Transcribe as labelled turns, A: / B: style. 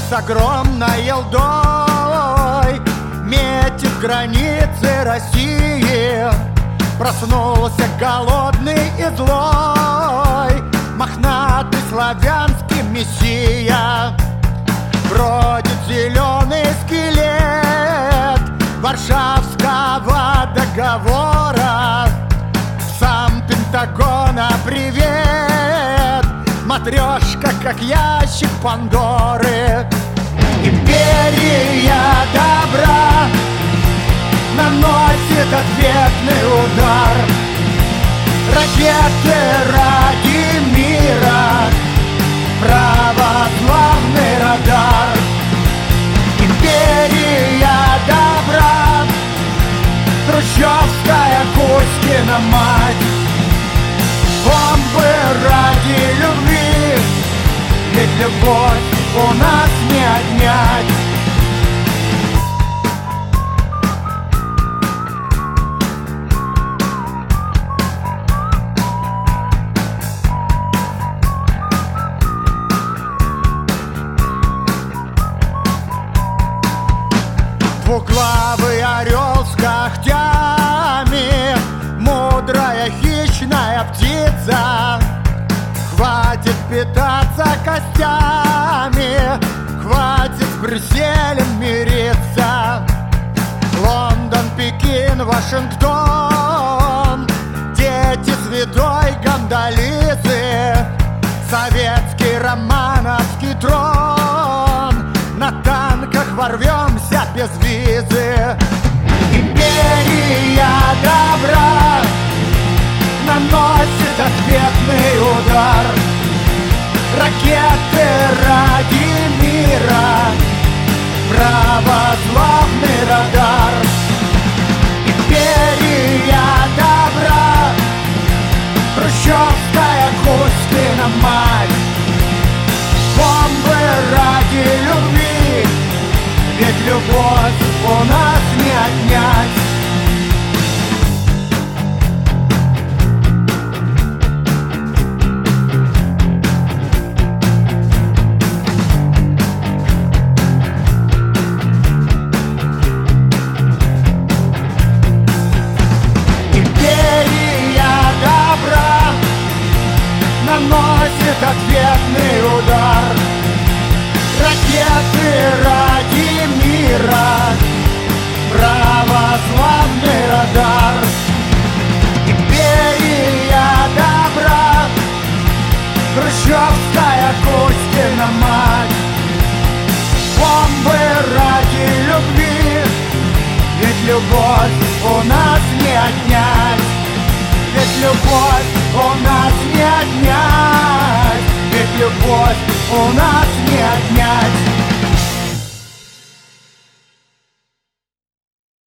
A: с огромной елдой метит границы России. Проснулся голодный и злой мохнатый славянский мессия. Бродит зеленый скелет Варшавского договора. Сам Пентагона привет, матрешка, как ящик Пандоры. Империя добра наносит ответный удар. Ракеты ради мира, православный радар. Империя добра, хрущевская Кузькина мать. Бомбы ради любви, ведь любовь у нас не отнять. Двуглавый орел с когтями, мудрая хищная птица. Хватит питаться костями, хватит с Брюсселем мириться. Лондон, Пекин, Вашингтон, дети святой Гондолизы. Советский романовский трон, на танках ворвемся без визы. Империя добра наносит ответный удар. Ракеты ради мира, православный радар. Империя добра, хрущевская Кузькина мать. Бомбы ради любви, ведь любовь у нас не отнять. Наносит ответный удар. Ракеты ради мира, православный радар. Империя добра, хрущевская Кузькина мать. Бомбы ради любви, ведь любовь у нас не отнять. Ведь любовь у нас не отнять, ведь любовь у нас не отнять.